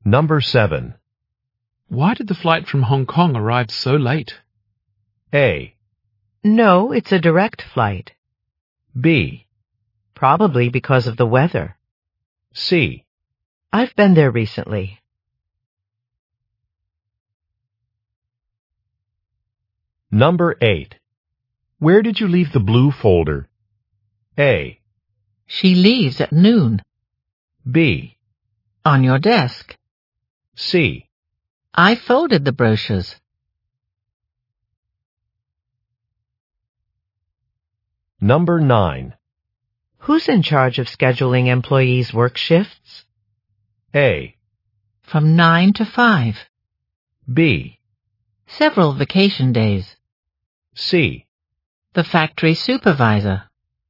Number 7. Why did the flight from Hong Kong arrive so late? A. No, it's a direct flight. B. Probably because of the weather. C. I've been there recently. Number 8. Where did you leave the blue folder? A. She leaves at noon. B. On your desk. C. I folded the brochures. Number 9. Who's in charge of scheduling employees' work shifts? A. From 9 to 5. B. Several vacation days. C. The factory supervisor.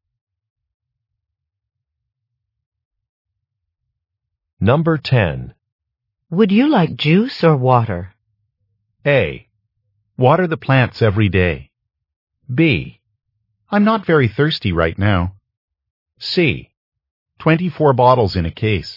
Number 10. Would you like juice or water? A. Water the plants every day. B. I'm not very thirsty right now. C. 24 bottles in a case.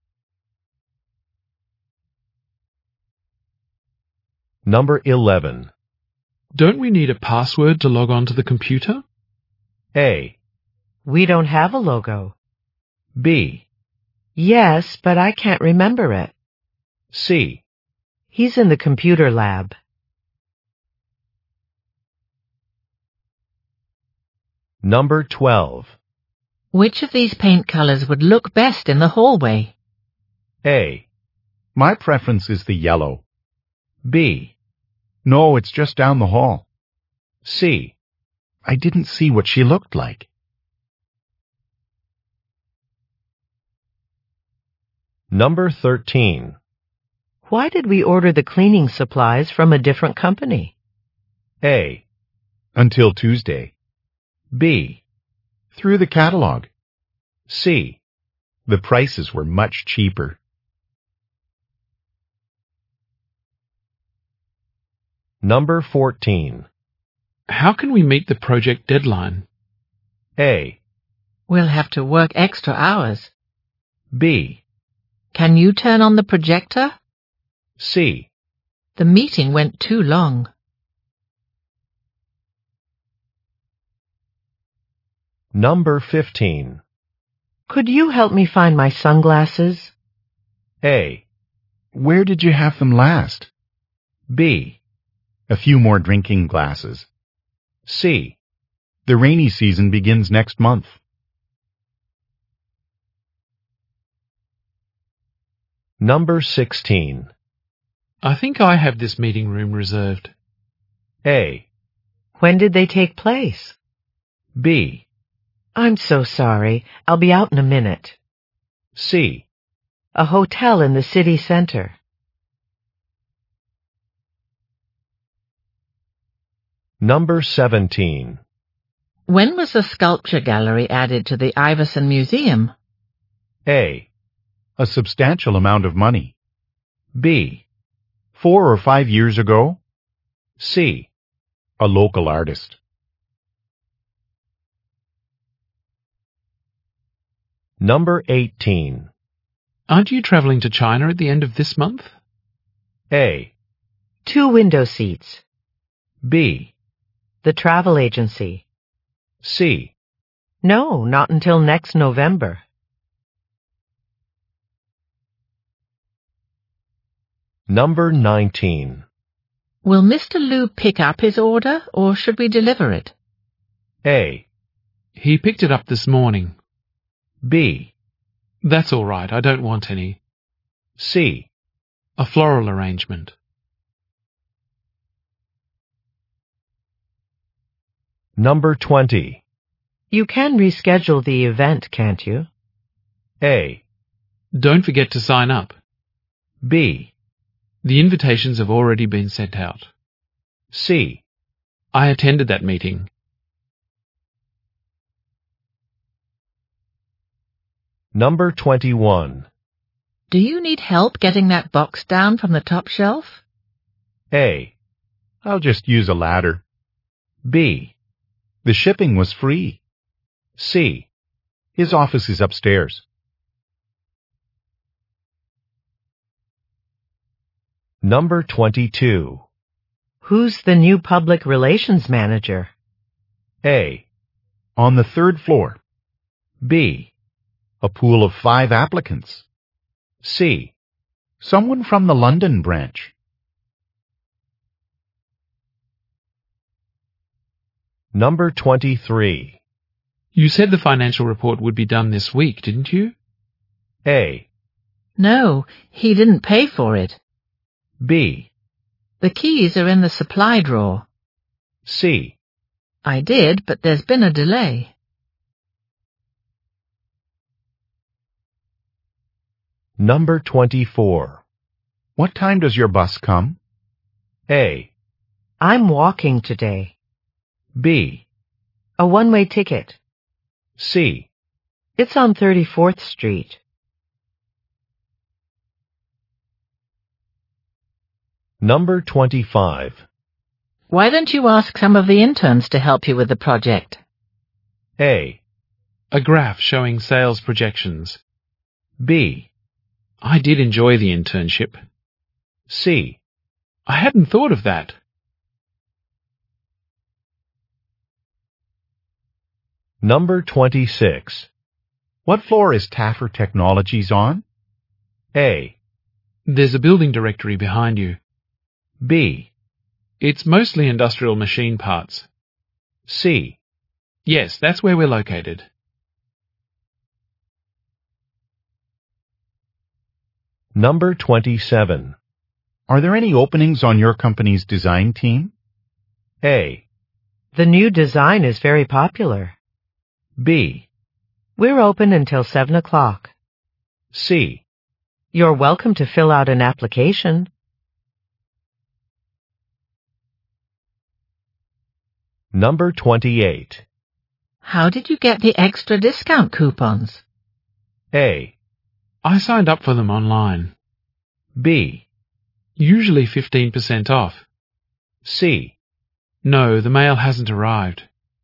Number 11. Don't we need a password to log on to the computer? A. We don't have a logo. B. Yes, but I can't remember it. C. He's in the computer lab. Number 12. Which of these paint colors would look best in the hallway? A. My preference is the yellow. B. No, it's just down the hall. C. I didn't see what she looked like. Number 13. Why did we order the cleaning supplies from a different company? A. Until Tuesday. B. Through the catalog. C. The prices were much cheaper. Number 14. How can we meet the project deadline? A. We'll have to work extra hours. B. Can you turn on the projector? C. The meeting went too long. Number 15. Could you help me find my sunglasses? A. Where did you have them last? B. A few more drinking glasses. C. The rainy season begins next month. Number 16. I think I have this meeting room reserved. A. When did they take place? B. I'm so sorry. I'll be out in a minute. C. A hotel in the city center. Number 17. When was the sculpture gallery added to the Iverson Museum? A. A substantial amount of money. B. 4 or 5 years ago. C. A local artist. Number 18. Aren't you traveling to China at the end of this month? A. 2 window seats. B. The travel agency. C. No, not until next November. Number 19. Will Mr. Liu pick up his order, or should we deliver it? A. He picked it up this morning. B. That's all right, I don't want any. C. A floral arrangement. Number 20. You can reschedule the event, can't you? A. Don't forget to sign up. B. The invitations have already been sent out. C. I attended that meeting. Number 21. Do you need help getting that box down from the top shelf? A. I'll just use a ladder. B. The shipping was free. C. His office is upstairs. Number 22. Who's the new public relations manager? A. On the third floor. B. A pool of 5 applicants. C. Someone from the London branch. Number 23. You said the financial report would be done this week, didn't you? A. No, he didn't pay for it. B. The keys are in the supply drawer. C. I did, but there's been a delay. Number 24. What time does your bus come? A. I'm walking today. B. A one-way ticket. C. It's on 34th Street. Number 25. Why don't you ask some of the interns to help you with the project? A. A graph showing sales projections. B. I did enjoy the internship. C. I hadn't thought of that. Number 26. What floor is Taffer Technologies on? A. There's a building directory behind you. B. It's mostly industrial machine parts. C. Yes, that's where we're located. Number 27. Are there any openings on your company's design team? A. The new design is very popular. B. We're open until 7 o'clock. C. You're welcome to fill out an application. Number 28. How did you get the extra discount coupons? A. I signed up for them online. B. Usually 15% off. C. No, the mail hasn't arrived.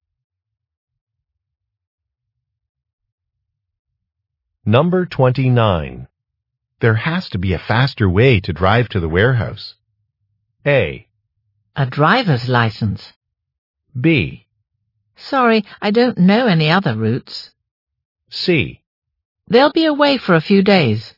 Number 29. There has to be a faster way to drive to the warehouse. A. A driver's license. B. Sorry, I don't know any other routes. C. They'll be away for a few days.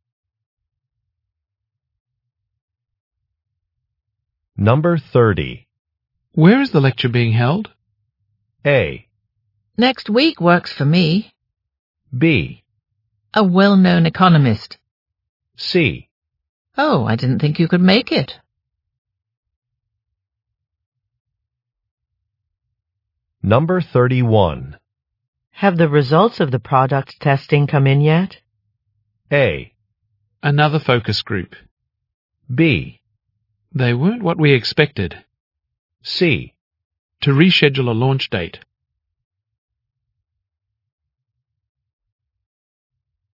Number 30. Where is the lecture being held? A. Next week works for me. B. A well-known economist. C. Oh, I didn't think you could make it. Number 31. Have the results of the product testing come in yet? A. Another focus group. B. They weren't what we expected. C. To reschedule a launch date.